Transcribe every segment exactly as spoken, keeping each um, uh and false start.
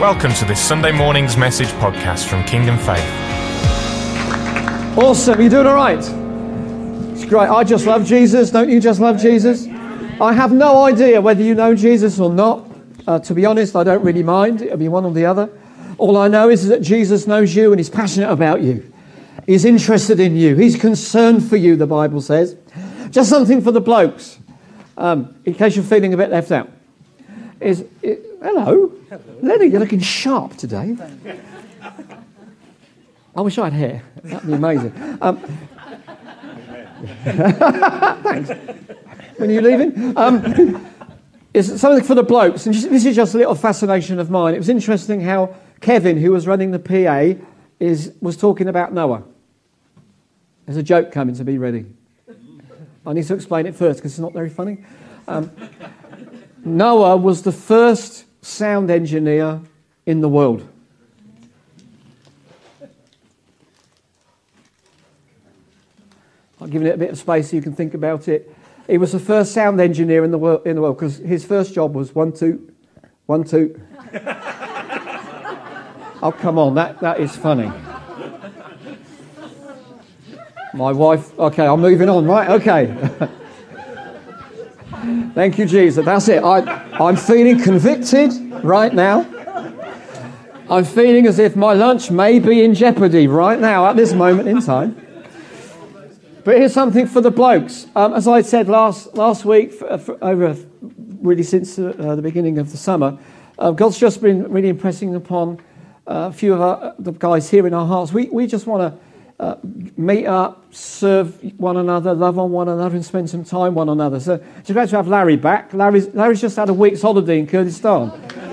Welcome to this Sunday morning's message podcast from Kingdom Faith. Awesome, you doing all right? It's great. I just love Jesus. Don't you just love Jesus? I have no idea whether you know Jesus or not. Uh, to be honest, I don't really mind. It'll be one or the other. All I know is that Jesus knows you and he's passionate about you. He's interested in you. He's concerned for you, the Bible says. Just something for the blokes, um, in case you're feeling a bit left out. Is it, hello. hello, Lenny, you're looking sharp today. I wish I had hair. That'd be amazing. Um, thanks. When are you leaving? Um, it's something for the blokes, and this is just a little fascination of mine. It was interesting how Kevin, who was running the P A, is was talking about Noah. There's a joke coming, so be ready. I need to explain it first because it's not very funny. Um, Noah was the first sound engineer in the world. I'll give it a bit of space so you can think about it. He was the first sound engineer in the world in the world because his first job was one, two, one, two. Oh, come on, that, that is funny. My wife, okay, I'm moving on, right? Okay. Thank you, Jesus. That's it. I, I'm feeling convicted right now. I'm feeling as if my lunch may be in jeopardy right now at this moment in time. But here's something for the blokes. Um, as I said last last week, for, for over really since uh, the beginning of the summer, uh, God's just been really impressing upon uh, a few of our, the guys here in our hearts. We we just want to uh, meet up, serve one another, love on one another, and spend some time with one another. So it's great to have Larry back. Larry's Larry's just had a week's holiday in Kurdistan.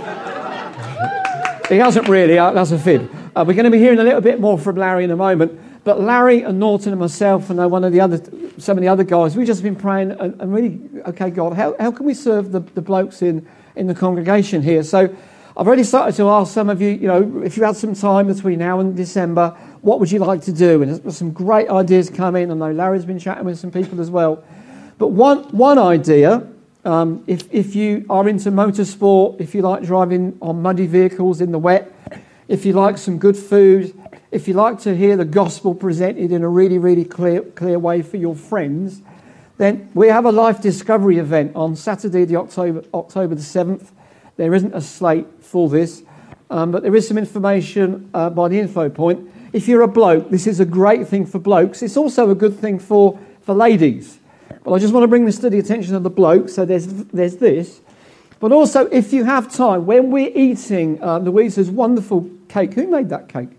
He hasn't really. Uh, that's a fib. Uh, we're going to be hearing a little bit more from Larry in a moment. But Larry and Norton and myself and uh, one of the other, some of the other guys, we've just been praying and, and really, okay, God, how, how can we serve the, the blokes in, in the congregation here? So I've already started to ask some of you, you know, if you had some time between now and December, what would you like to do? And there's some great ideas coming. I know Larry's been chatting with some people as well. But one one idea, um, if if you are into motorsport, if you like driving on muddy vehicles in the wet, if you like some good food, if you like to hear the gospel presented in a really, really clear clear way for your friends, then we have a life discovery event on Saturday, the October October the seventh. There isn't a slate for this, um, but there is some information uh, by the info point. If you're a bloke, this is a great thing for blokes. It's also a good thing for, for ladies. But I just want to bring this to the attention of the blokes. So there's there's this. But also, if you have time, when we're eating uh, Louisa's wonderful cake, who made that cake?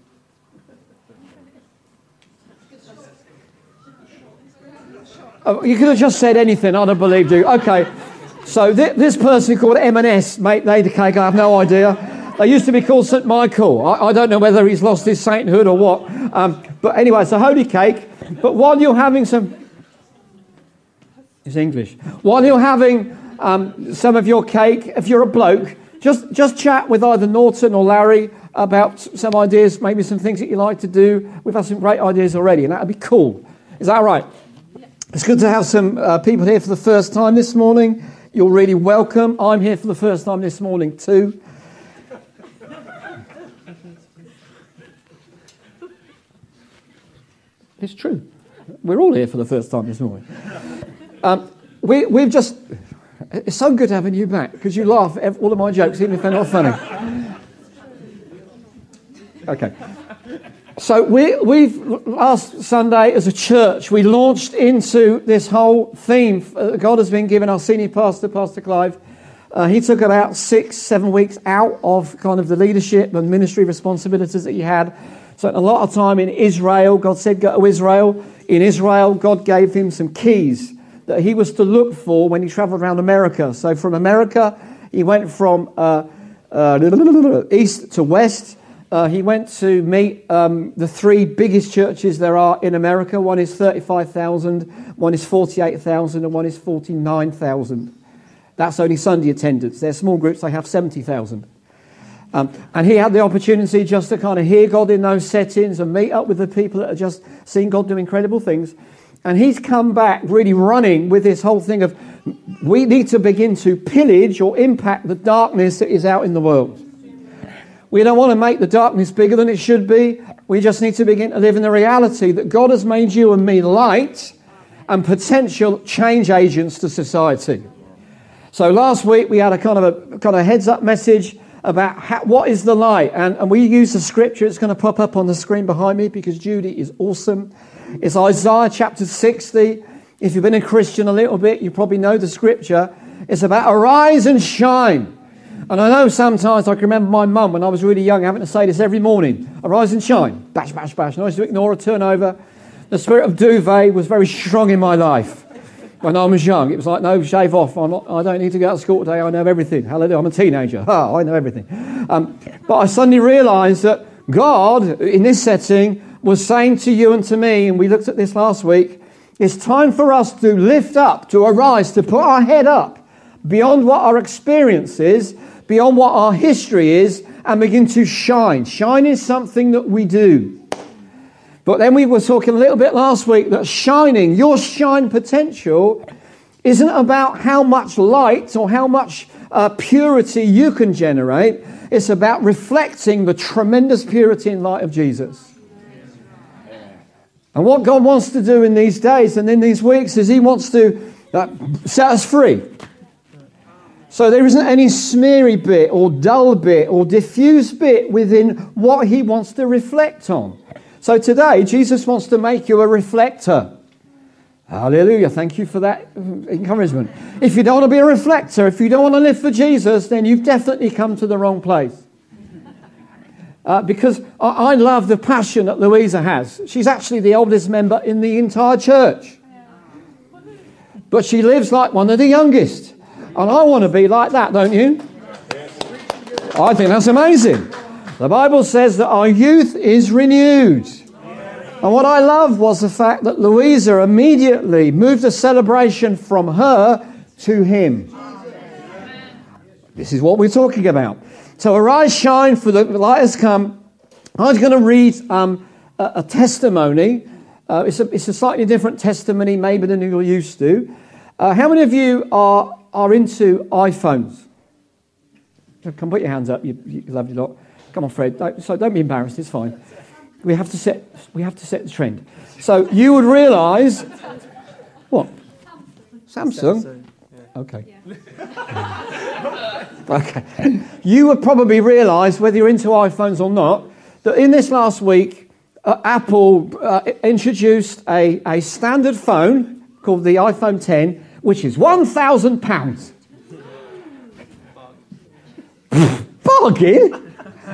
Oh, you could have just said anything. I'd have believed you. Okay. So th- this person called M and S made the cake. I have no idea. They used to be called Saint Michael. I, I don't know whether he's lost his sainthood or what. Um, but anyway, it's a holy cake. But while you're having some... It's English. While you're having um, some of your cake, if you're a bloke, just, just chat with either Norton or Larry about some ideas, maybe some things that you like to do. We've had some great ideas already, and that would be cool. Is that all right? It's good to have some uh, people here for the first time this morning. You're really welcome. I'm here for the first time this morning too. It's true. We're all here for the first time this morning. Um, we, we've just... It's so good having you back because you laugh at all of my jokes even if they're not funny. Okay. So we, we've, last Sunday as a church, we launched into this whole theme. God has been giving our senior pastor, Pastor Clive. Uh, he took about six, seven weeks out of kind of the leadership and ministry responsibilities that he had. Spent a lot of time in Israel. God said, go to Israel. In Israel, God gave him some keys that he was to look for when he traveled around America. So from America, he went from uh, uh, east to west. Uh, he went to meet um, the three biggest churches there are in America. One is thirty-five thousand, one is forty-eight thousand, and one is forty-nine thousand. That's only Sunday attendance. They're small groups, they have seventy thousand. Um, and he had the opportunity just to kind of hear God in those settings and meet up with the people that are just seeing God do incredible things. And he's come back really running with this whole thing of we need to begin to pillage or impact the darkness that is out in the world. We don't want to make the darkness bigger than it should be. We just need to begin to live in the reality that God has made you and me light and potential change agents to society. So last week we had a kind of a kind of heads up message about how, what is the light, and, and we use the scripture. It's going to pop up on the screen behind me because Judy is awesome. It's Isaiah chapter sixty. If you've been a Christian a little bit, you probably know the scripture. It's about arise and shine. And I know sometimes I can remember my mum when I was really young having to say this every morning. Arise and shine. Bash, bash, bash. And I used to ignore or turn over. The spirit of duvet was very strong in my life when I was young. It was like, no, shave off. I'm not, I don't need to go out to school today. I know everything. Hallelujah. I'm a teenager. Oh, I know everything. Um, but I suddenly realised that God, in this setting, was saying to you and to me, and we looked at this last week, it's time for us to lift up, to arise, to put our head up beyond what our experience is, beyond what our history is, and begin to shine. Shine is something that we do. But then we were talking a little bit last week that shining, your shine potential, isn't about how much light or how much uh, purity you can generate. It's about reflecting the tremendous purity and light of Jesus. And what God wants to do in these days and in these weeks is he wants to uh, set us free. So there isn't any smeary bit or dull bit or diffuse bit within what he wants to reflect on. So today, Jesus wants to make you a reflector. Hallelujah. Thank you for that encouragement. If you don't want to be a reflector, if you don't want to live for Jesus, then you've definitely come to the wrong place. Uh, because I, I love the passion that Louisa has. She's actually the oldest member in the entire church. But she lives like one of the youngest. And I want to be like that, don't you? I think that's amazing. The Bible says that our youth is renewed. And what I loved was the fact that Louisa immediately moved the celebration from her to him. This is what we're talking about. So arise, shine, for the light has come. I was going to read um, a, a testimony. Uh, it's, a, it's a slightly different testimony maybe than you're used to. Uh, how many of you are... are into iPhones? Come put your hands up, you, you lovely lot. Come on, Fred. Don't, so don't be embarrassed. It's fine. We have to set. We have to set the trend. So you would realise what? Samsung. Okay. Okay. You would probably realise, whether you're into iPhones or not, that in this last week, uh, Apple uh, introduced a, a standard phone called the iPhone ten, which is one thousand pounds. Bargain?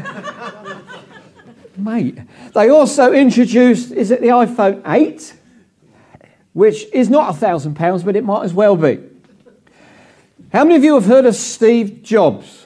Mate. They also introduced, is it the iPhone eight? Which is not one thousand pounds, but it might as well be. How many of you have heard of Steve Jobs?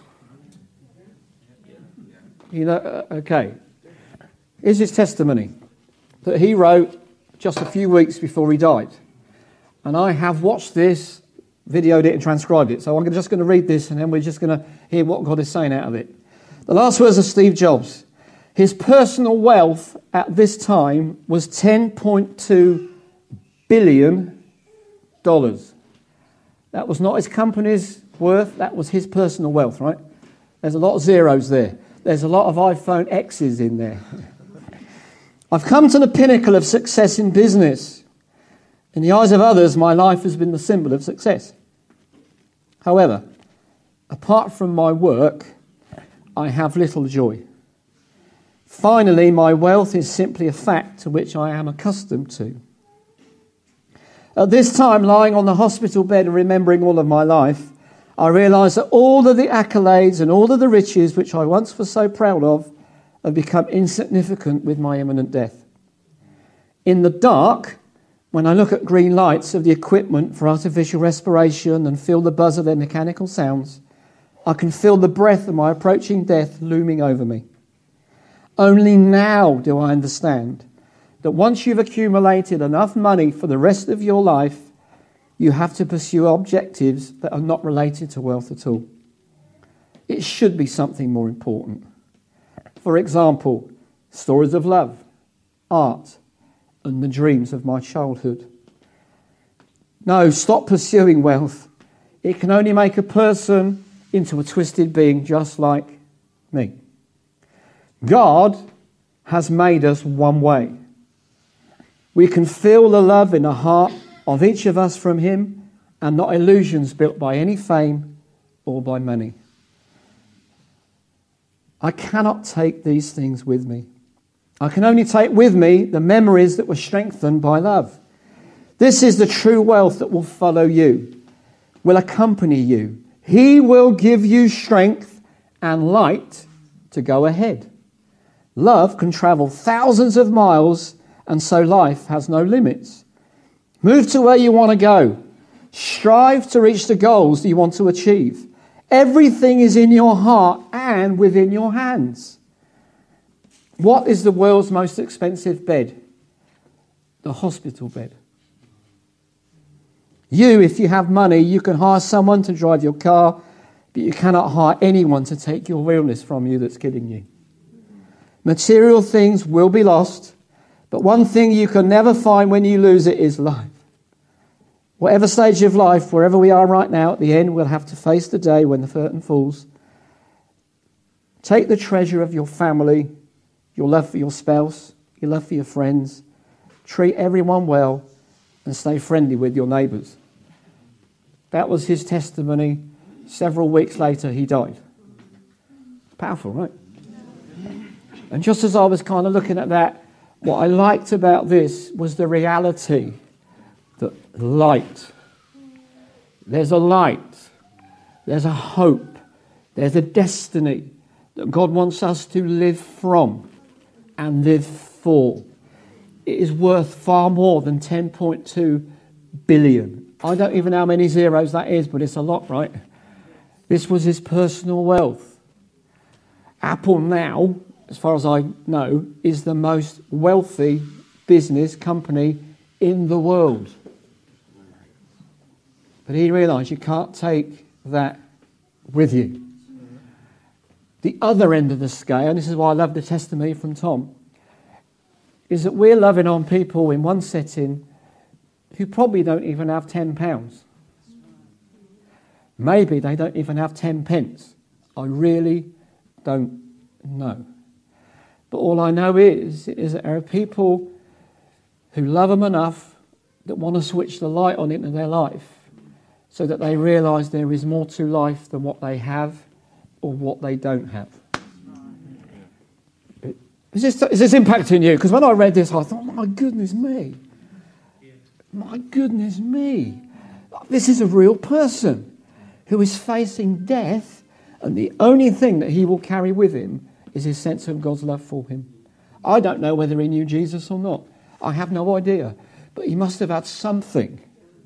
You know, uh, okay. Here's his testimony that he wrote just a few weeks before he died. And I have watched this, videoed it and transcribed it. So I'm just going to read this and then we're just going to hear what God is saying out of it. The last words of Steve Jobs. His personal wealth at this time was ten point two billion dollars. That was not his company's worth. That was his personal wealth, right? There's a lot of zeros there. There's a lot of iPhone X's in there. I've come to the pinnacle of success in business. In the eyes of others, my life has been the symbol of success. However, apart from my work, I have little joy. Finally, my wealth is simply a fact to which I am accustomed to. At this time, lying on the hospital bed and remembering all of my life, I realise that all of the accolades and all of the riches which I once was so proud of have become insignificant with my imminent death. In the dark, when I look at green lights of the equipment for artificial respiration and feel the buzz of their mechanical sounds, I can feel the breath of my approaching death looming over me. Only now do I understand that once you've accumulated enough money for the rest of your life, you have to pursue objectives that are not related to wealth at all. It should be something more important. For example, stories of love, art, and the dreams of my childhood. No, stop pursuing wealth. It can only make a person into a twisted being just like me. God has made us one way. We can feel the love in the heart of each of us from him, and not illusions built by any fame or by money. I cannot take these things with me. I can only take with me the memories that were strengthened by love. This is the true wealth that will follow you, will accompany you. He will give you strength and light to go ahead. Love can travel thousands of miles, and so life has no limits. Move to where you want to go. Strive to reach the goals that you want to achieve. Everything is in your heart and within your hands. What is the world's most expensive bed? The hospital bed. You, if you have money, you can hire someone to drive your car, but you cannot hire anyone to take your illness from you that's killing you. Material things will be lost, but one thing you can never find when you lose it is life. Whatever stage of life, wherever we are right now, at the end, we'll have to face the day when the curtain falls. Take the treasure of your family, your love for your spouse, your love for your friends. Treat everyone well and stay friendly with your neighbours. That was his testimony. Several weeks later, he died. Powerful, right? And just as I was kind of looking at that, what I liked about this was the reality that light. There's a light. There's a hope. There's a destiny that God wants us to live from and live for. It is worth far more than ten point two billion. I don't even know how many zeros that is, but it's a lot, right? This was his personal wealth. Apple now, as far as I know, is the most wealthy business company in the world. But he realised you can't take that with you. The other end of the scale, and this is why I love the testimony from Tom, is that we're loving on people in one setting who probably don't even have ten pounds. Maybe they don't even have ten pence. I really don't know. But all I know is, is that there are people who love them enough that want to switch the light on into their life so that they realise there is more to life than what they have or what they don't have. Is this, is this impacting you? Because when I read this, I thought, my goodness me. My goodness me. This is a real person who is facing death, and the only thing that he will carry with him is his sense of God's love for him. I don't know whether he knew Jesus or not. I have no idea. But he must have had something.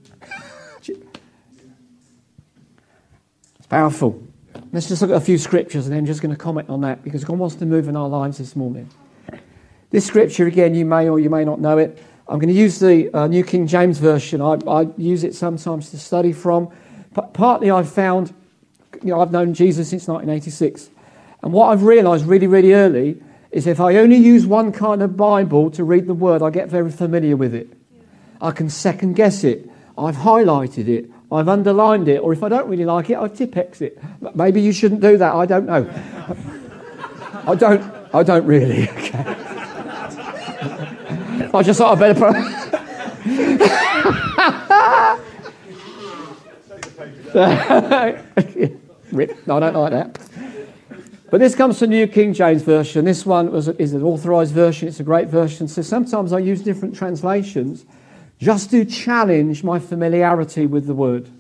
It's powerful. Let's just look at a few scriptures and then I'm just going to comment on that because God wants to move in our lives this morning. This scripture, again, you may or you may not know it. I'm going to use the uh, New King James Version. I, I use it sometimes to study from. But partly I've found, you know, I've known Jesus since nineteen eighty-six. And what I've realised really, really early is if I only use one kind of Bible to read the Word, I get very familiar with it. I can second guess it. I've highlighted it. I've underlined it. Or if I don't really like it, I Tipp-Ex it. Maybe you shouldn't do that. I don't know. I don't, I don't really. Okay. I just thought I'd better put... Rip. No, I don't like that. But this comes from the New King James Version. This one was, is an authorised version. It's a great version. So sometimes I use different translations just to challenge my familiarity with the word.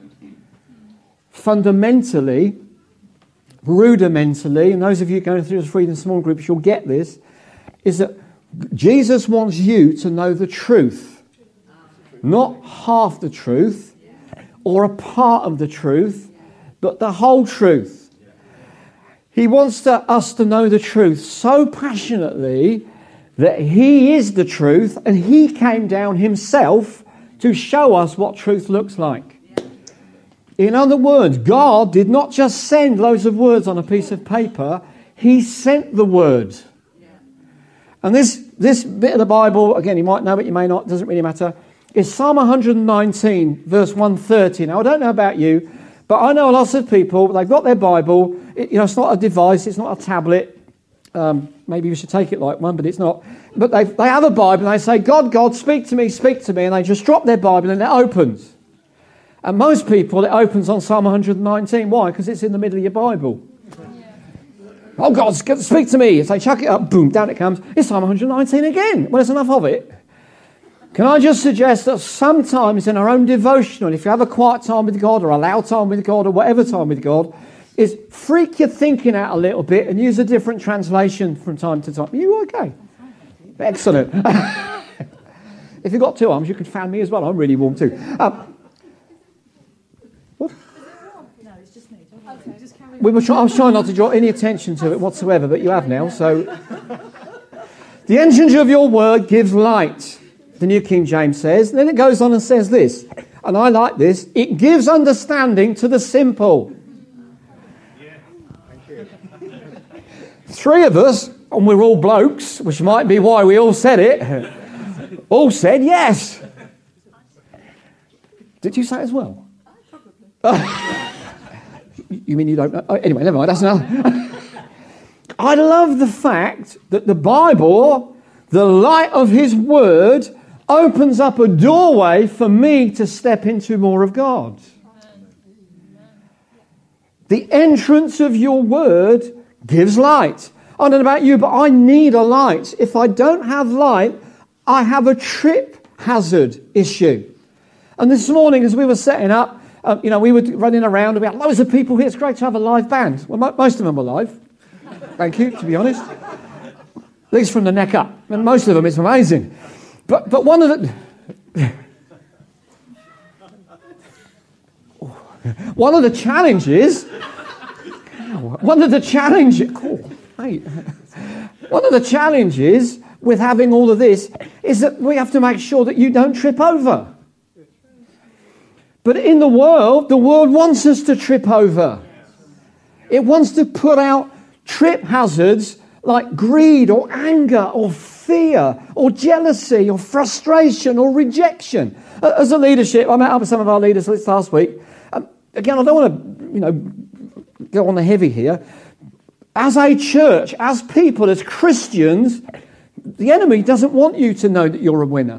Fundamentally, rudimentally, and those of you going through the Freedom Small Groups, you'll get this, is that Jesus wants you to know the truth. Not half the truth or a part of the truth, but the whole truth. He wants to, us to know the truth so passionately that he is the truth and he came down himself to show us what truth looks like. In other words, God did not just send loads of words on a piece of paper, he sent the word. And this, this bit of the Bible, again, you might know it, you may not, doesn't really matter, is Psalm one nineteen, verse one thirty. Now, I don't know about you, but I know lots of people, they've got their Bible, it, you know, it's not a device, it's not a tablet, Um, maybe we should take it like one, but it's not. But they they have a Bible and they say, God, God, speak to me, speak to me. And they just drop their Bible and it opens. And most people, it opens on Psalm one nineteen. Why? Because it's in the middle of your Bible. Yeah. Oh, God, speak to me. If they chuck it up, boom, down it comes. It's Psalm one nineteen again. Well, there's enough of it. Can I just suggest that sometimes in our own devotional, if you have a quiet time with God or a loud time with God or whatever time with God, is freak your thinking out a little bit and use a different translation from time to time. Are you okay? Excellent. If you've got two arms, you can fan me as well. I'm really warm too. Um, what? No, it's just me. Okay, just carry on. We were try- I was trying not to draw any attention to it whatsoever, but you have now. So, the entrance of your word gives light, the New King James says. And then it goes on and says this, and I like this, it gives understanding to the simple. Three of us, and we're all blokes, which might be why we all said it, all said yes. Did you say it as well? Uh, you mean you don't know? Oh, anyway, never mind. That's enough. I love the fact that the Bible, the light of His Word, opens up a doorway for me to step into more of God. The entrance of your Word gives light. I don't know about you, but I need a light. If I don't have light, I have a trip hazard issue. And this morning, as we were setting up, um, you know, we were running around. We had loads of people here. It's great to have a live band. Well, mo- most of them are live. Thank you, to be honest. At least from the neck up. And most of them, it's amazing. But but one of the one of the challenges. One of the challenges, oh, mate. One of the challenges with having all of this is that we have to make sure that you don't trip over. But in the world, the world wants us to trip over. It wants to put out trip hazards like greed or anger or fear or jealousy or frustration or rejection. As a leadership, I met up with some of our leaders last week. Um, again, I don't want to, you know, go on the heavy here. As a church, as people, as Christians, the enemy doesn't want you to know that you're a winner.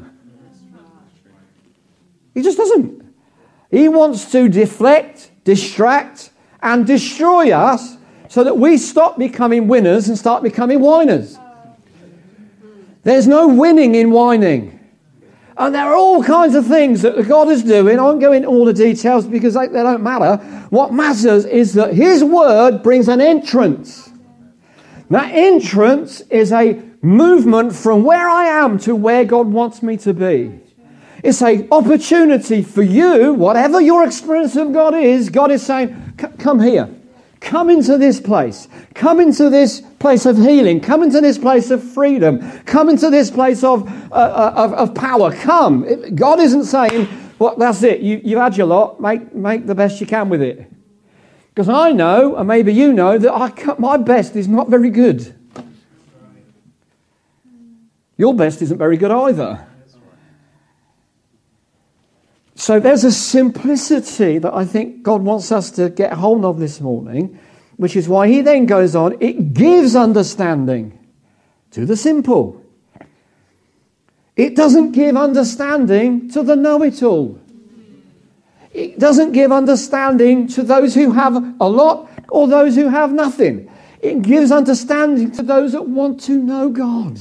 He just doesn't. He wants to deflect, distract, and destroy us so that we stop becoming winners and start becoming whiners. There's no winning in whining. And there are all kinds of things that God is doing. I won't go into all the details because they, they don't matter. What matters is that His Word brings an entrance. That entrance is a movement from where I am to where God wants me to be. It's an opportunity for you, whatever your experience of God is, God is saying, come here. Come into this place. Come into this place of healing. Come into this place of freedom. Come into this place of uh, of, of power. Come. God isn't saying, well, that's it. You, you've had your lot. Make, make the best you can with it. Because I know, and maybe you know, that I, my best is not very good. Your best isn't very good either. So there's a simplicity that I think God wants us to get hold of this morning, which is why He then goes on, it gives understanding to the simple. It doesn't give understanding to the know-it-all. It doesn't give understanding to those who have a lot or those who have nothing. It gives understanding to those that want to know God.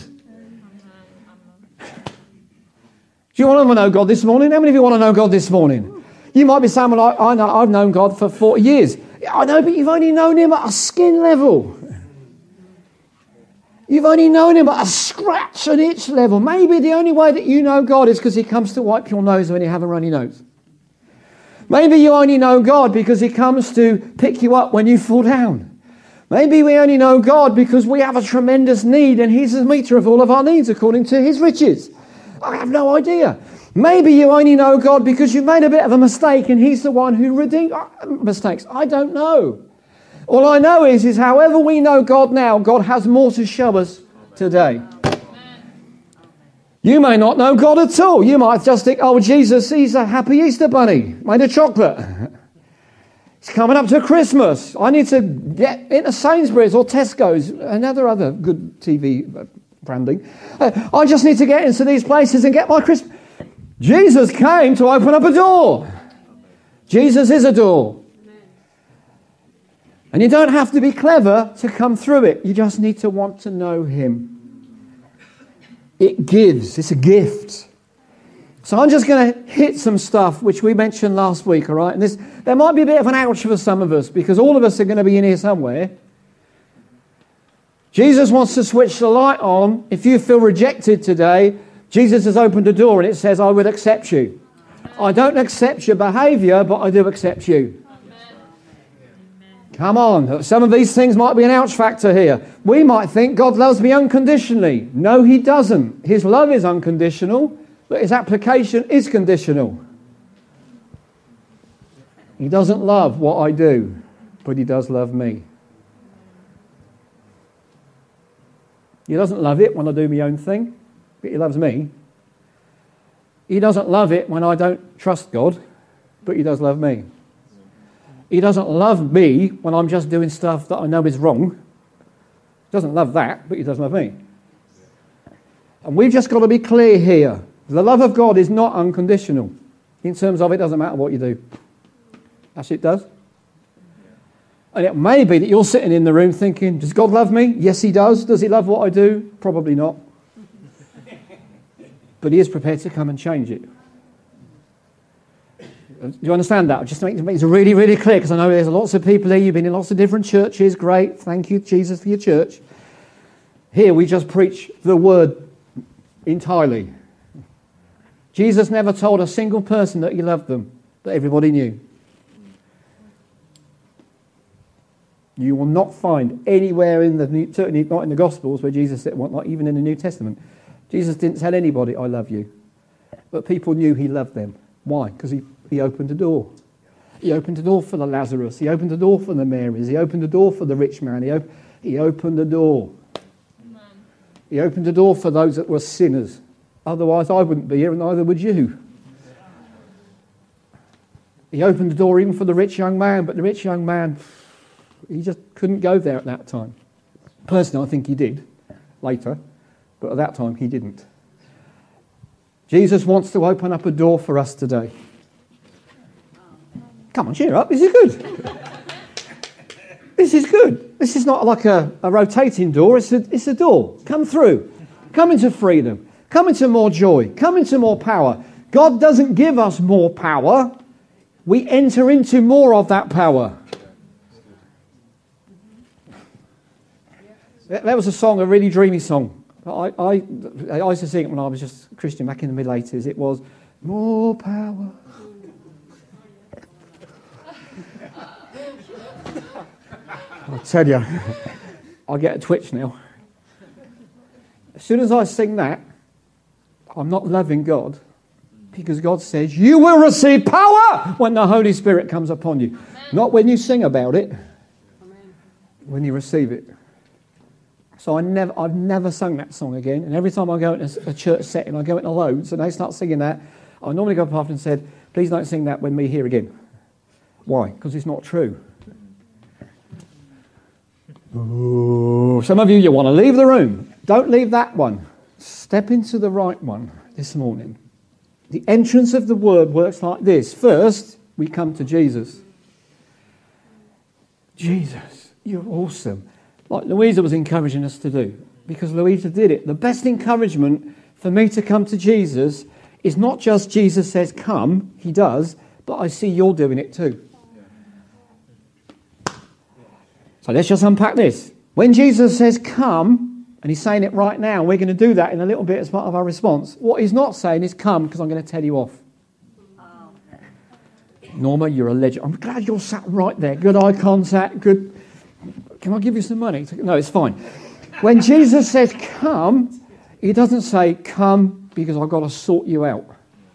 Do you want to know God this morning? How many of you want to know God this morning? You might be saying, well, I, I know, I've known God for forty years. I know, but you've only known Him at a skin level. You've only known Him at a scratch and itch level. Maybe the only way that you know God is because He comes to wipe your nose when you have a runny nose. Maybe you only know God because He comes to pick you up when you fall down. Maybe we only know God because we have a tremendous need and He's the meter of all of our needs according to His riches. I have no idea. Maybe you only know God because you've made a bit of a mistake and He's the one who redeemed mistakes. I don't know. All I know is, is however we know God now, God has more to show us today. You may not know God at all. You might just think, oh, Jesus, He's a happy Easter bunny made of chocolate. It's coming up to Christmas. I need to get into Sainsbury's or Tesco's, another other good T V branding. Uh, I just need to get into these places and get my Christmas. Jesus came to open up a door. Jesus is a door. And you don't have to be clever to come through it. You just need to want to know him. It gives. It's a gift. So I'm just going to hit some stuff which we mentioned last week, all right? And this, there might be a bit of an ouch for some of us because all of us are going to be in here somewhere. Jesus wants to switch the light on. If you feel rejected today, Jesus has opened a door and it says, I will accept you. I don't accept your behaviour, but I do accept you. Come on. Some of these things might be an ouch factor here. We might think God loves me unconditionally. No, he doesn't. His love is unconditional, but his application is conditional. He doesn't love what I do, but he does love me. He doesn't love it when I do my own thing, but he loves me. He doesn't love it when I don't trust God, but he does love me. He doesn't love me when I'm just doing stuff that I know is wrong. He doesn't love that, but he does love me. And we've just got to be clear here. The love of God is not unconditional. In terms of it doesn't matter what you do. Actually, it does. And it may be that you're sitting in the room thinking, does God love me? Yes, he does. Does he love what I do? Probably not. But he is prepared to come and change it. Do you understand that? Just to make, make it really, really clear, because I know there's lots of people here. You've been in lots of different churches. Great. Thank you, Jesus, for your church. Here we just preach the word entirely. Jesus never told a single person that he loved them, that everybody knew. You will not find anywhere in the New, certainly not in the Gospels, where Jesus said, well, not even in the New Testament, Jesus didn't tell anybody, I love you. But people knew he loved them. Why? Because he, he opened a door. He opened a door for the Lazarus. He opened a door for the Marys. He opened a door for the rich man. He, op- he opened a door. Amen. He opened a door for those that were sinners. Otherwise, I wouldn't be here, and neither would you. He opened the door even for the rich young man, but the rich young man, he just couldn't go there at that time. Personally, I think he did later, but at that time, he didn't. Jesus wants to open up a door for us today. Come on, cheer up. This is good. This is good. This is not like a, a rotating door. It's a, it's a door. Come through. Come into freedom. Come into more joy. Come into more power. God doesn't give us more power. We enter into more of that power. That was a song, a really dreamy song. I, I, I used to sing it when I was just a Christian back in the mid-eighties. It was, more power. I tell you, I get a twitch now. As soon as I sing that, I'm not loving God, because God says, you will receive power when the Holy Spirit comes upon you. Amen. Not when you sing about it, Amen. When you receive it. So I never, I've never sung that song again. And every time I go into a church setting, I go into loads, and they start singing that. I normally go up after and said, please don't sing that when me here again. Why? Because it's not true. Ooh, some of you, you want to leave the room. Don't leave that one. Step into the right one this morning. The entrance of the word works like this. First, we come to Jesus. Jesus, you're awesome. Like Louisa was encouraging us to do, because Louisa did it. The best encouragement for me to come to Jesus is not just Jesus says come, he does, but I see you're doing it too. So let's just unpack this. When Jesus says come, and he's saying it right now, we're going to do that in a little bit as part of our response. What he's not saying is come because I'm going to tell you off. Oh. Norma, you're a legend. I'm glad you're sat right there. Good eye contact, good... Can I give you some money? No, it's fine. When Jesus says come, he doesn't say come because I've got to sort you out.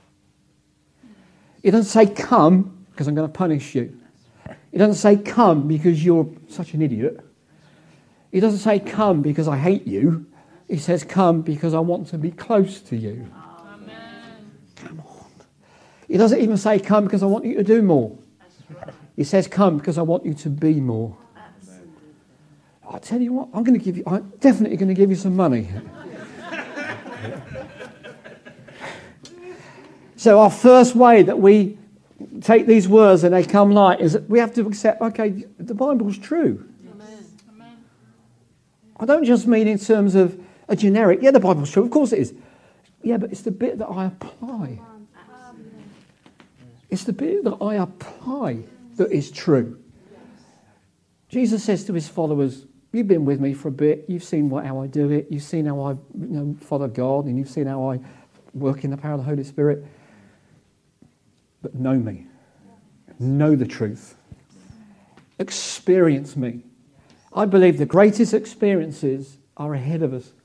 He doesn't say come because I'm going to punish you. He doesn't say come because you're such an idiot. He doesn't say come because I hate you. He says come because I want to be close to you. Amen. Come on. He doesn't even say come because I want you to do more. He says, come because I want you to be more. I tell you what, I'm going to give you, I'm definitely going to give you some money. So our first way that we take these words and they come light is that we have to accept, okay, the Bible's true. Amen. I don't just mean in terms of a generic, yeah, the Bible's true, of course it is. Yeah, but it's the bit that I apply. It's the bit that I apply that is true. Jesus says to his followers, you've been with me for a bit, you've seen what, how I do it, you've seen how I you know, follow God, and you've seen how I work in the power of the Holy Spirit. But know me. Know the truth. Experience me. I believe the greatest experiences are ahead of us.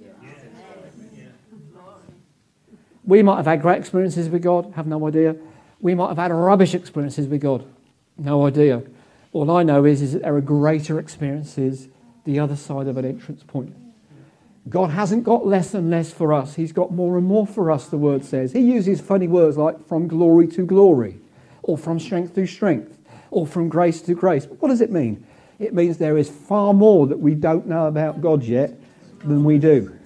We might have had great experiences with God, have no idea. We might have had rubbish experiences with God, no idea. All I know is, is that there are greater experiences the other side of an entrance point. God hasn't got less and less for us. He's got more and more for us, the word says. He uses funny words like from glory to glory, or from strength to strength, or from grace to grace. But what does it mean? It means there is far more that we don't know about God yet than we do.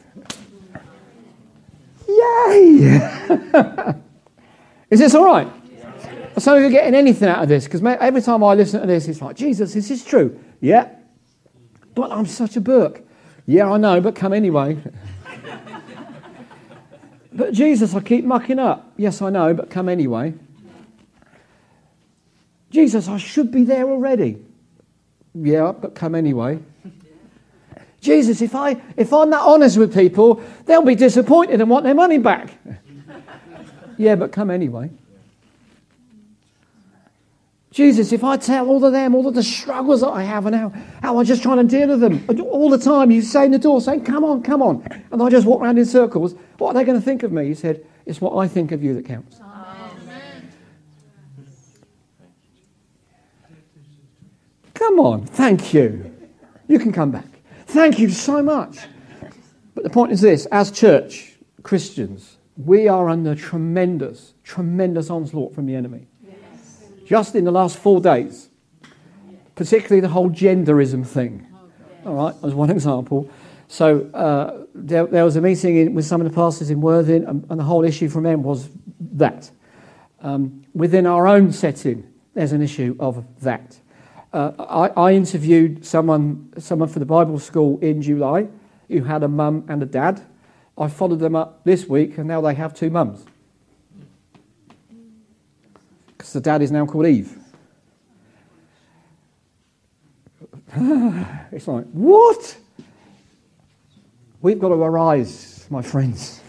Yay! Is this all right? So if you're getting anything out of this, because every time I listen to this, it's like, Jesus, is this true? Yeah. But I'm such a Burke. Yeah, I know, but come anyway. But Jesus, I keep mucking up. Yes, I know, but come anyway. Jesus, I should be there already. Yeah, but come anyway. Jesus, if, I, if I'm not honest with people, they'll be disappointed and want their money back. Yeah, but come anyway. Jesus, if I tell all of them, all of the struggles that I have and how, how I'm just trying to deal with them, all the time you say in the door, saying, come on, come on. And I just walk around in circles, what are they going to think of me? He said, it's what I think of you that counts. Amen. Come on, thank you. You can come back. Thank you so much. But the point is this, as church, Christians, we are under tremendous, tremendous onslaught from the enemy. Yes. Just in the last four days, particularly the whole genderism thing. All right, as one example. So uh, there, there was a meeting in, with some of the pastors in Worthing, and, and the whole issue from them was that. Um, within our own setting, there's an issue of that. Uh, I, I interviewed someone someone for the Bible school in July who had a mum and a dad. I followed them up this week and now they have two mums. Because the dad is now called Eve. It's like, what? We've got to arise, my friends,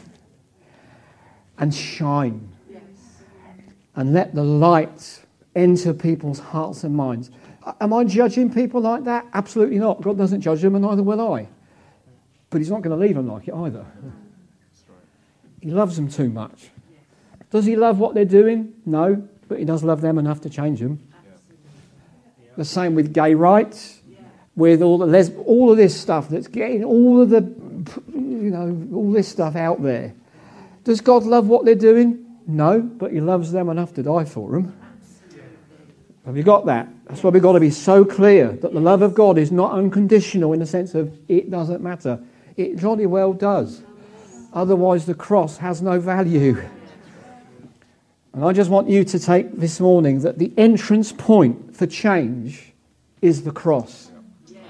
and shine. Yes. And let the light enter people's hearts and minds. Am I judging people like that? Absolutely not. God doesn't judge them, and neither will I. But he's not going to leave them like it either. He loves them too much. Does he love what they're doing? No, but he does love them enough to change them. The same with gay rights, with all the les- all of this stuff that's getting all of the, you know, all this stuff out there. Does God love what they're doing? No, but he loves them enough to die for them. Have you got that? That's why we've got to be so clear that the love of God is not unconditional in the sense of it doesn't matter. It jolly well does. Otherwise the cross has no value. And I just want you to take this morning that the entrance point for change is the cross. Yes.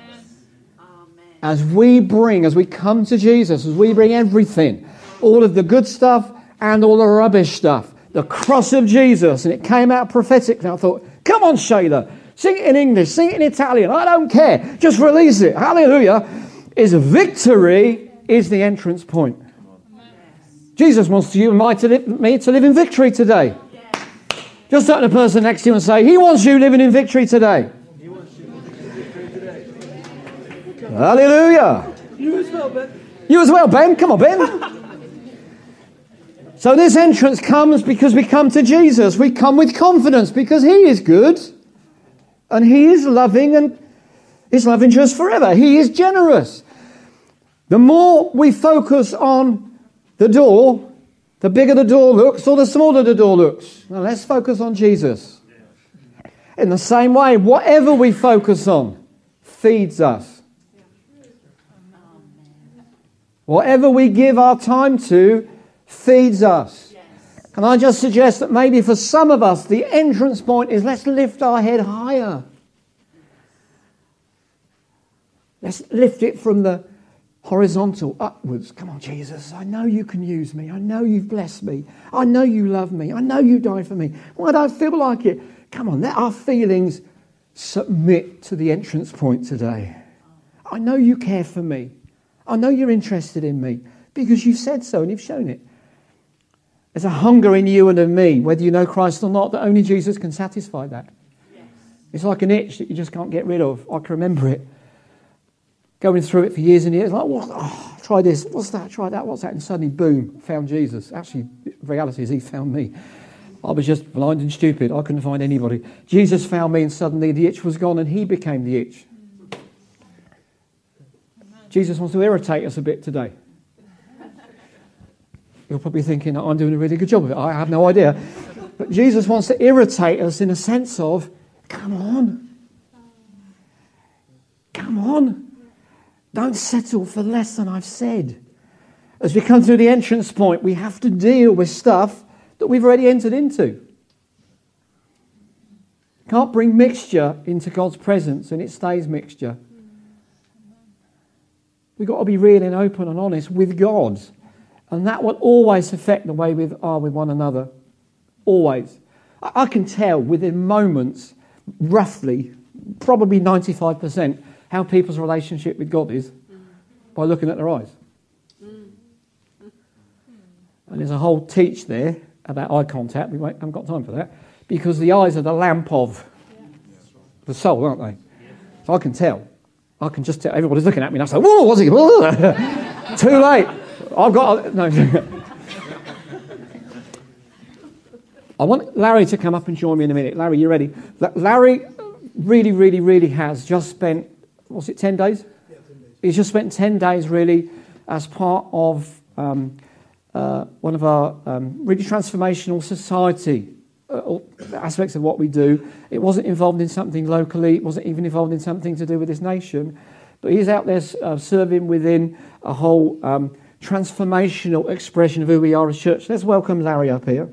As we bring, as we come to Jesus, as we bring everything, all of the good stuff and all the rubbish stuff, the cross of Jesus, and it came out prophetic. And I thought, come on, Shayla, sing it in English, sing it in Italian, I don't care, just release it. Hallelujah. Is victory is the entrance point. Jesus wants you and me to live, me to live in victory today. Just turn to the person next to you and say, he wants you living in victory today. He wants you living in victory today. Hallelujah. You as well, Ben. You as well, Ben. Come on, Ben. So this entrance comes because we come to Jesus. We come with confidence because he is good and he is loving and is loving to us forever. He is generous. The more we focus on the door, the bigger the door looks or the smaller the door looks. Now let's focus on Jesus. In the same way, whatever we focus on feeds us. Whatever we give our time to feeds us. Can I just suggest that maybe for some of us, the entrance point is let's lift our head higher. Let's lift it from the horizontal upwards. Come on, Jesus, I know you can use me. I know you've blessed me. I know you love me. I know you died for me. Why don't I feel like it? Come on, let our feelings submit to the entrance point today. I know you care for me. I know you're interested in me because you've said so and you've shown it. There's a hunger in you and in me, whether you know Christ or not, that only Jesus can satisfy that. Yes. It's like an itch that you just can't get rid of. I can remember it. Going through it for years and years. Like, what? Oh, try this. What's that? Try that. What's that? And suddenly, boom, found Jesus. Actually, the reality is he found me. I was just blind and stupid. I couldn't find anybody. Jesus found me and suddenly the itch was gone and he became the itch. Jesus wants to irritate us a bit today. You're probably thinking I'm doing a really good job of it. I have no idea. But Jesus wants to irritate us in a sense of, come on. Come on. Don't settle for less than I've said. As we come through the entrance point, we have to deal with stuff that we've already entered into. Can't bring mixture into God's presence and it stays mixture. We've got to be real and open and honest with God. And that will always affect the way we are with one another. Always. I can tell within moments, roughly, probably ninety-five percent, how people's relationship with God is by looking at their eyes. And there's a whole teach there about eye contact. We haven't got time for that. Because the eyes are the lamp of the soul, aren't they? So I can tell. I can just tell. Everybody's looking at me and I say, whoa, what's he? Whoa. Too late. I've got... No. I want Larry to come up and join me in a minute. Larry, you ready? Larry really, really, really has just spent, what's it, ten days? Yeah, ten days. He's just spent ten days really as part of um, uh, one of our um, really transformational society uh, aspects of what we do. It wasn't involved in something locally. It wasn't even involved in something to do with this nation. But he's out there uh, serving within a whole um, transformational expression of who we are as church. Let's welcome Larry up here.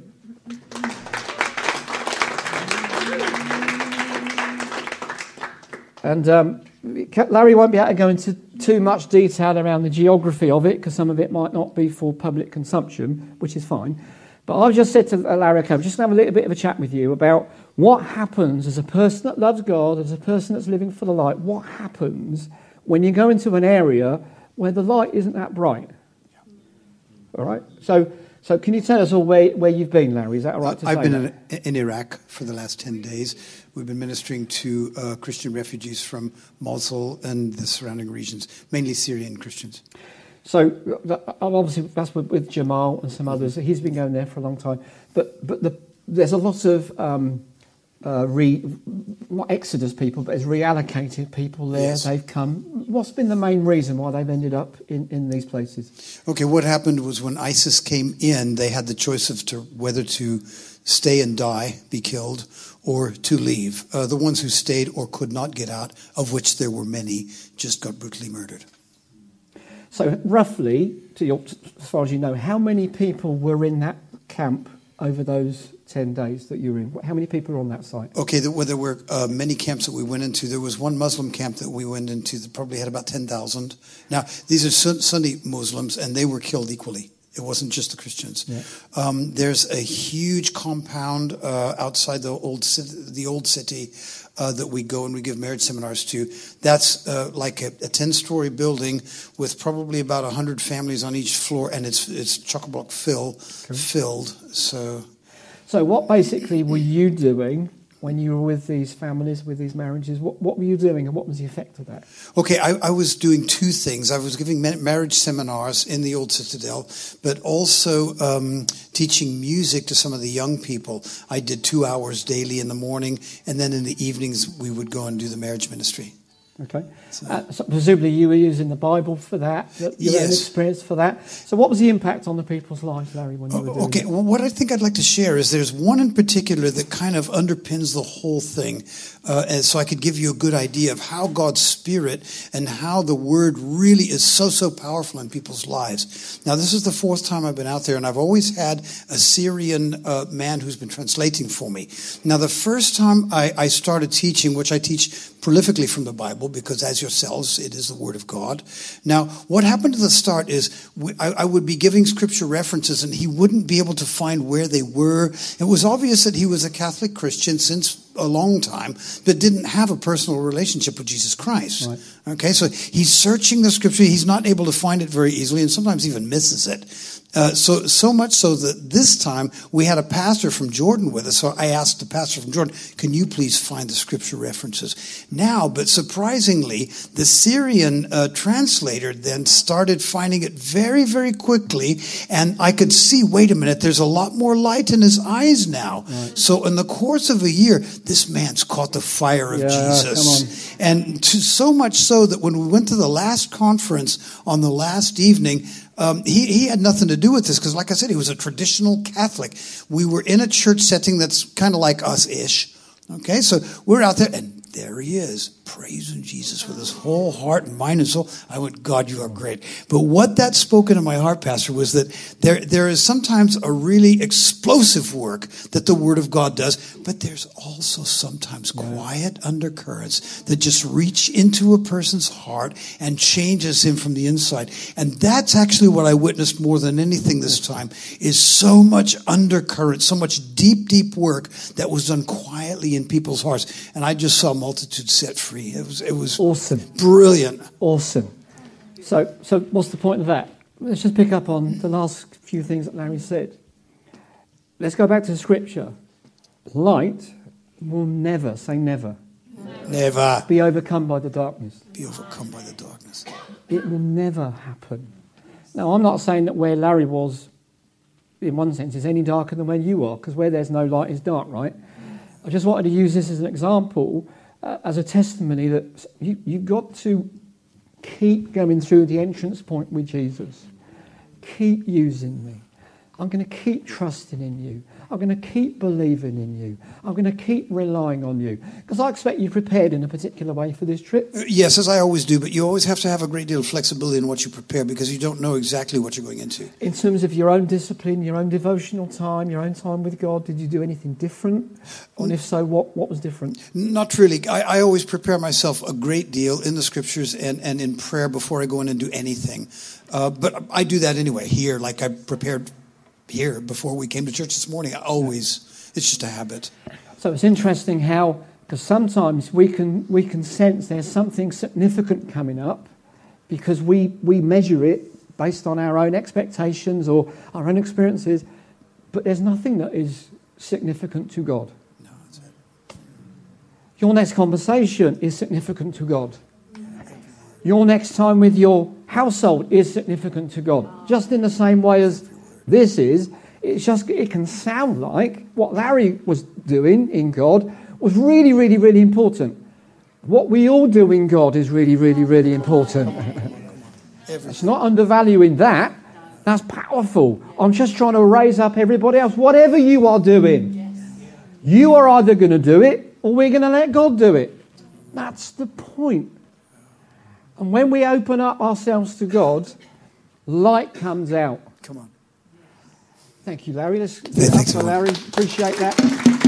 And um, Larry won't be able to go into too much detail around the geography of it because some of it might not be for public consumption, which is fine. But I've just said to Larry, okay, I'm just going to have a little bit of a chat with you about what happens as a person that loves God, as a person that's living for the light. What happens when you go into an area where the light isn't that bright? All right? So so can you tell us all where, where you've been, Larry? Is that all right to I've say been that? in, in Iraq for the last ten days. We've been ministering to uh, Christian refugees from Mosul and the surrounding regions, mainly Syrian Christians. So obviously that's with, with Jamal and some others. He's been going there for a long time. But but the, there's a lot of um, uh, re, not exodus people, but there's reallocated people there. Yes. They've come. What's been the main reason why they've ended up in, in these places? Okay, what happened was when ISIS came in, they had the choice of to, whether to stay and die, be killed, or to leave. Uh, the ones who stayed or could not get out, of which there were many, just got brutally murdered. So roughly, to your, as far as you know, how many people were in that camp over those ten days that you were in? How many people are on that site? Okay, there were, there were uh, many camps that we went into. There was one Muslim camp that we went into that probably had about ten thousand. Now, these are Sunni Muslims, and they were killed equally. It wasn't just the Christians. Yeah. Um, there's a huge compound uh, outside the old city, the old city uh, that we go and we give marriage seminars to. That's uh, like a, a ten-story building with probably about one hundred families on each floor, and it's it's chock-a-block fill, okay. filled. So, so what basically were you doing when you were with these families, with these marriages? What what were you doing, and what was the effect of that? Okay, I, I was doing two things. I was giving marriage seminars in the old citadel, but also um, teaching music to some of the young people. I did two hours daily in the morning, and then in the evenings we would go and do the marriage ministry. Okay. Uh, so presumably you were using the Bible for that, your Yes. own experience for that. So what was the impact on the people's lives, Larry, when you were doing Okay, it? well, what I think I'd like to share is there's one in particular that kind of underpins the whole thing. Uh, and so I could give you a good idea of how God's Spirit and how the Word really is so, so powerful in people's lives. Now, this is the fourth time I've been out there, and I've always had a Syrian uh, man who's been translating for me. Now, the first time I, I started teaching, which I teach prolifically from the Bible, because as yourselves, it is the Word of God. Now, what happened at the start is we, I, I would be giving Scripture references, and he wouldn't be able to find where they were. It was obvious that he was a Catholic Christian since a long time, but didn't have a personal relationship with Jesus Christ. Right. Okay, so he's searching the Scripture. He's not able to find it very easily, and sometimes even misses it. Uh, so so much so that this time we had a pastor from Jordan with us. So I asked the pastor from Jordan, "Can you please find the Scripture references?" Now, but surprisingly, the Syrian uh, translator then started finding it very, very quickly, and I could see, wait a minute, there's a lot more light in his eyes now. Right. So in the course of a year, this man's caught the fire of yeah, Jesus. And to, so much so that when we went to the last conference on the last evening, Um, he, he had nothing to do with this because, like I said, he was a traditional Catholic. We were in a church setting that's kind of like us-ish. Okay, so we're out there, and there he is, praising Jesus with his whole heart and mind and soul. I went, God, you are great. But what that spoke into my heart, Pastor, was that there there is sometimes a really explosive work that the Word of God does, but there's also sometimes quiet undercurrents that just reach into a person's heart and changes him from the inside. And that's actually what I witnessed more than anything this time, is so much undercurrent, so much deep, deep work that was done quietly in people's hearts. And I just saw multitudes set free. It was it was awesome, brilliant, awesome. So so what's the point of that? Let's just pick up on the last few things that Larry said. Let's go back to the Scripture. Light will never, say never, never be overcome by the darkness. Be overcome by the darkness. It will never happen. Now, I'm not saying that where Larry was, in one sense, is any darker than where you are, because where there's no light is dark, right? I just wanted to use this as an example, uh, as a testimony that you, you've got to keep going through the entrance point with Jesus. Keep using me. I'm going to keep trusting in you. I'm going to keep believing in you. I'm going to keep relying on you. Because I expect you prepared in a particular way for this trip. Yes, as I always do, but you always have to have a great deal of flexibility in what you prepare because you don't know exactly what you're going into. In terms of your own discipline, your own devotional time, your own time with God, did you do anything different? And if so, what, what was different? Not really. I, I always prepare myself a great deal in the Scriptures and, and in prayer before I go in and do anything. Uh, but I do that anyway here, like I prepared here before we came to church this morning. I always, it's just a habit. So it's interesting how, because sometimes we can we can sense there's something significant coming up because we, we measure it based on our own expectations or our own experiences, but there's nothing that is significant to God. No, that's it. Your next conversation is significant to God. Your next time with your household is significant to God. Just in the same way as this is, it's just, it can sound like what Larry was doing in God was really, really, really important. What we all do in God is really, really, really important. It's not undervaluing that. That's powerful. I'm just trying to raise up everybody else. Whatever you are doing, you are either going to do it or we're going to let God do it. That's the point. And when we open up ourselves to God, light comes out. Come on. Thank you, Larry. Let's give Yeah, it up thanks, for man. Larry. Appreciate that.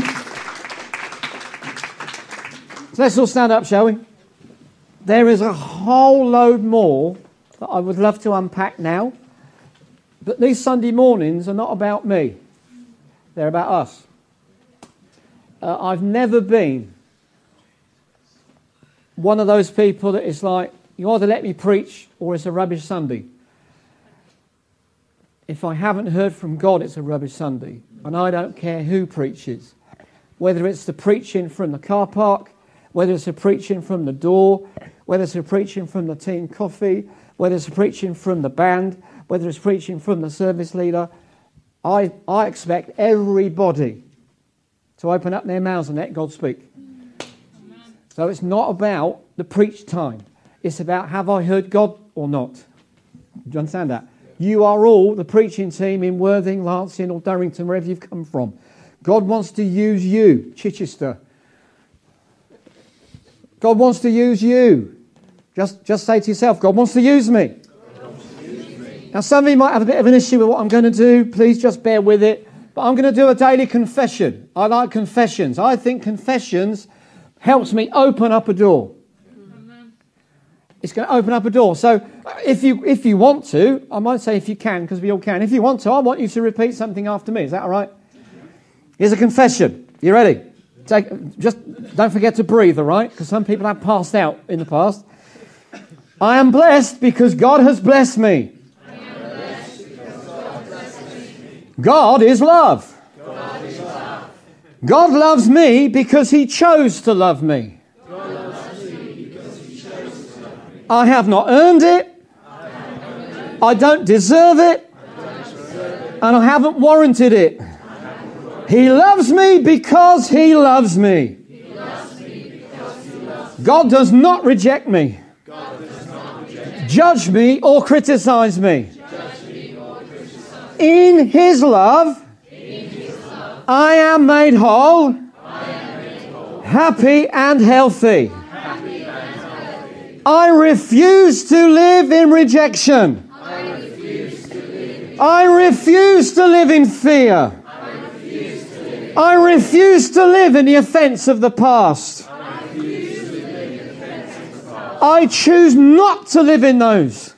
So let's all stand up, shall we? There is a whole load more that I would love to unpack now. But these Sunday mornings are not about me. They're about us. Uh, I've never been one of those people that is like, you either let me preach or it's a rubbish Sunday. If I haven't heard from God, it's a rubbish Sunday. And I don't care who preaches. Whether it's the preaching from the car park, whether it's the preaching from the door, whether it's the preaching from the team coffee, whether it's the preaching from the band, whether it's preaching from the service leader, I, I expect everybody to open up their mouths and let God speak. So it's not about the preach time. It's about, have I heard God or not? Do you understand that? You are all the preaching team in Worthing, Lancing or Durrington, wherever you've come from. God wants to use you, Chichester. God wants to use you. Just, just say to yourself, God wants to use me. Now, some of you might have a bit of an issue with what I'm going to do. Please just bear with it. But I'm going to do a daily confession. I like confessions. I think confessions helps me open up a door. It's going to open up a door. So if you if you want to, I might say if you can, because we all can. If you want to, I want you to repeat something after me. Is that all right? Here's a confession. You ready? Take, just don't forget to breathe, all right? Because some people have passed out in the past. I am blessed because God has blessed me. God is love. God is love. God loves me because he chose to love me. God loves me because he chose to love me. I have not earned it. I, earned it. I don't deserve it. I don't deserve it. And I haven't warranted it. Warranted. He loves me because he loves me. He loves me because he loves me. God does not reject me. God does not reject me. Judge me or criticize me. In his love, In his love I, am made whole, I am made whole, happy and healthy. Happy and healthy. I refuse to live in rejection. I refuse to live in, I refuse to live in fear. I refuse to live in, I refuse to live in the offence of the past. I refuse to live in the offence of the past. I choose not to live in those.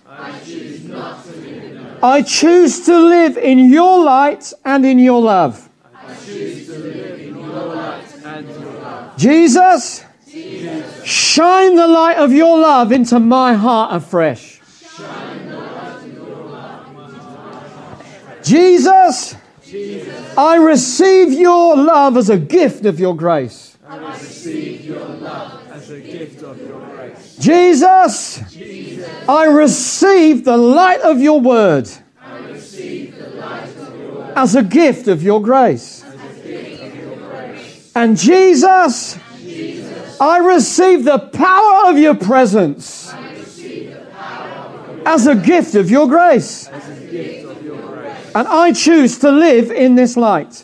I choose to live in your light and in your love. I choose to live in your light and your love. Jesus, Jesus, shine the light of your love into my heart afresh. Shine the light of your love into my heart afresh. Jesus, Jesus, I receive your love as a gift of your grace. I receive your love as a gift of your grace. Jesus, Jesus, I receive the light of your word. I receive the light of your word as a gift of your grace. As a gift of your grace. And Jesus, Jesus, I receive the power of your presence. I receive the power of your as a gift of your grace. As a gift of your grace. And I choose to live in this light.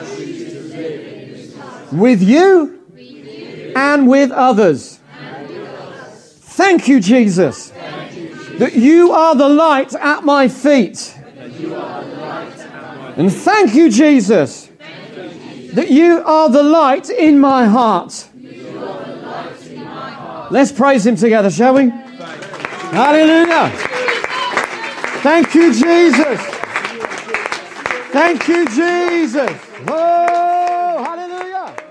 With you, with you and with others. And with others. Thank you, Jesus, Thank you, Jesus, that you are the light at my feet. That you are the light at my feet. And thank you, Jesus, thank you, Jesus, that you are the light in my heart. You are the light in my heart. Let's praise him together, shall we? Hallelujah. Thank you, Jesus. Thank you, Jesus. Whoa, hallelujah.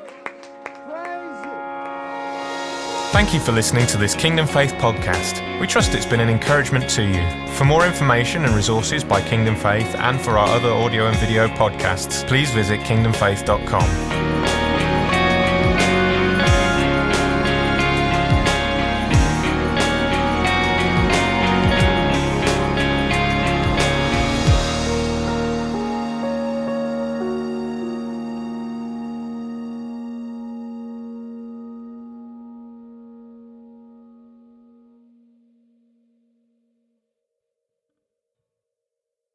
Thank you for listening to this Kingdom Faith podcast. We trust it's been an encouragement to you. For more information and resources by Kingdom Faith and for our other audio and video podcasts, please visit kingdom faith dot com.